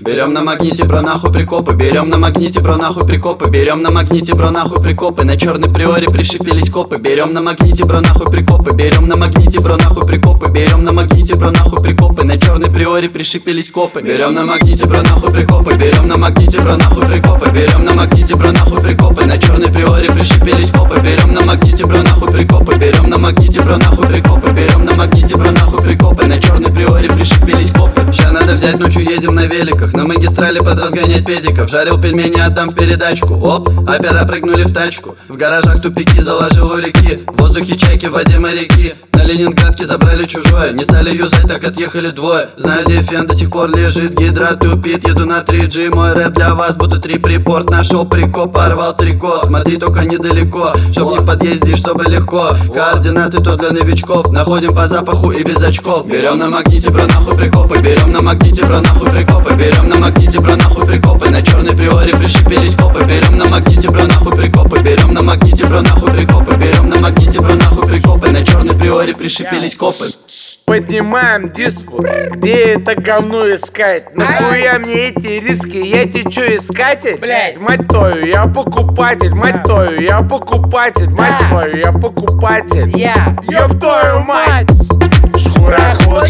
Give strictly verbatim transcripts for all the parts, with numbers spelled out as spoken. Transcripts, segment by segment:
Берем на магните, бро, нахуй прикопы. Берем на магните, бро, нахуй прикопы. Берем на магните, бро, нахуй прикопы. На черной приоре пришипелись копы. Берем на магните, бро, нахуй прикопы. Берем на магните, бро, нахуй прикопы. Берем на магните, бро, нахуй прикопы. На черной приоре пришипелись копы. Берем на магните, бро, нахуй прикопы. Берем на магните, бро, нахуй прикопы. Берем на магните, бро, нахуй прикопы. На черной приоре пришипелись копы. Берем на магните, бро, нахуй прикопы. Берем на магните, бро, нахуй прикопы. Берем на магните, бро, нахуй прикопы. На черной приоре пришипелись копы. Ща надо взять, ночью едем на великах. На магистрали подразгонять педиков. Жарил пельмени, отдам в передачку. Оп, опера прыгнули в тачку. В гаражах тупики, заложил у реки. В воздухе чайки, в воде моряки. На Ленинградке забрали чужое. Не стали юзать, так отъехали двое. Знаю, где фен до сих пор лежит. Гидра тупит, еду на три джи. Мой рэп для вас, будто три припорт. Нашел прикоп, порвал трико. Смотри, только недалеко, чтоб не в подъезде, чтобы легко. Координаты то для новичков. Находим по запаху и без очков. Берем на магните, бро, нахуй прикопы. Берем на магните, бро, нахуй прикопы. Берем на магните, бро, нахуй прикопы. На черной приоре пришипелись копы. Берем на магните, бро, нахуй прикопы. Берем на магните, бро, нахуй прикопы. Берем на магните, бро, нахуй прикопы. На черной приоре пришипелись копы. Поднимаем диску, где это говно искать? Нахуя мне эти риски, я тебе чё, искатель? Блядь. Мать твою, я покупатель, мать твою, я покупатель, мать твою, я покупатель. Я Ёб твою мать! Шкуроход,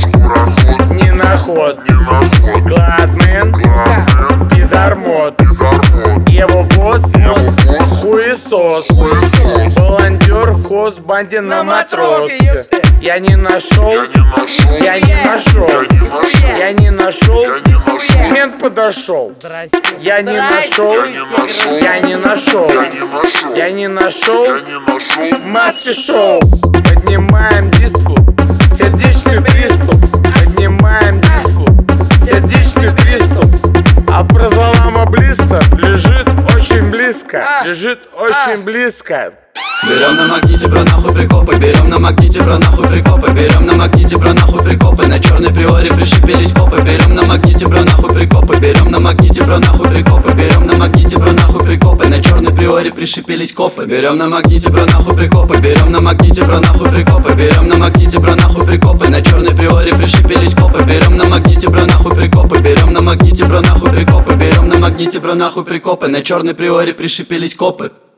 не наход, Гладмен, пидормод, его босс, хуесос, волонтер в хозбанде на матроске. Я не нашел, я не нашел, я не нашел, мент подошел. Я не нашел, я не нашел, я не нашел, маски шоу. Поднимаем диску, сердечный приступ. Поднимаем диску, сердечный приступ. А прозолама близко, лежит очень близко, лежит очень близко. Берем на магните, бро, нахуй прикопы. Берем на магните, бро, нахуй прикопы. Берем на магните, бро, нахуй прикопы. На черной приоре пришипелись копы. Берем на магните, бро, нахуй прикопы. Берем на магните, бро, нахуй прикопы. Берем на магните, бро, нахуй прикопы. На черной приоре пришипелись копы. Берем на магните, бро, нахуй прикопы. Берем на магните, бро, нахуй прикопы. Берем на магните, бро, нахуй прикопы. На черной приоре пришипелись копы. Берем на магните, бро, нахуй прикопы. Берем на магните, бро, нахуй прикопы. Берем на магните, бро, нахуй прикопы. На черной приоре пришипелись копы.